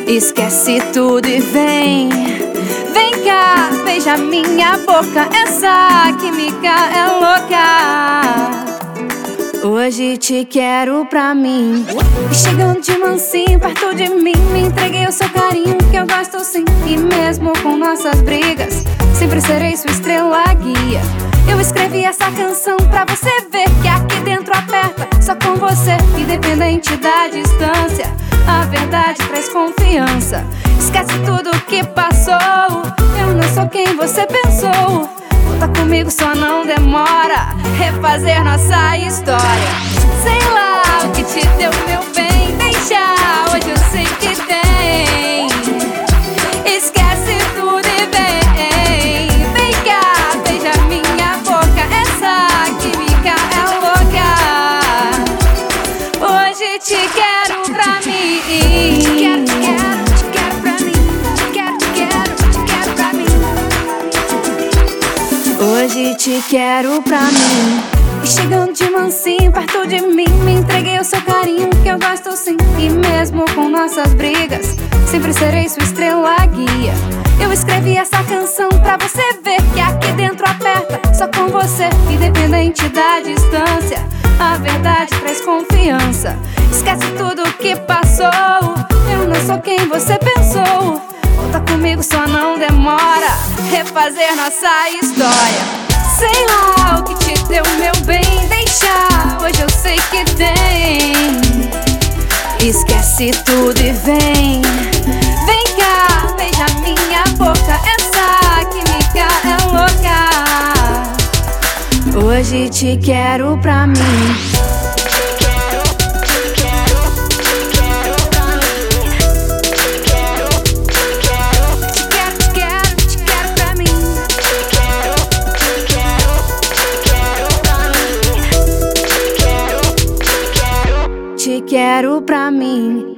Esquece tudo e vem cá, beija minha boca. Essa química é louca. Hoje te quero pra mim. E chegando de mansinho perto de mim, me entreguei o seu carinho que eu gosto sim. E mesmo com nossas brigas, sempre serei sua estrela guia. Eu escrevi essa canção pra você ver que aqui dentro aperta só com você. Independente da distância, a verdade traz confiança. Esquece tudo que passou, eu não sou quem você pensou. Volta comigo, só não demora, refazer nossa história. Sei lá o que te deu, meu bem, deixa, hoje eu sei que tem. Esquece tudo e vem cá, beija minha boca. Essa química é louca. Hoje te quero pra mim. Te quero pra mim. Te quero pra mim. Hoje te quero pra mim. E chegando de mansinho perto de mim, me entreguei o seu carinho que eu gosto sim. E mesmo com nossas brigas, sempre serei sua estrela guia. Eu escrevi essa canção pra você ver que aqui dentro aperta só com você. Independente da distância, a verdade traz confiança. Esquece tudo que passou, eu não sou quem você pensou. Volta comigo, só não demora, refazer nossa história. Sei lá o que te deu, meu bem, deixa, hoje eu sei que tem. Esquece tudo e vem cá, beija minha boca. Essa química é louca. Hoje te quero pra mim. Te quero pra mim.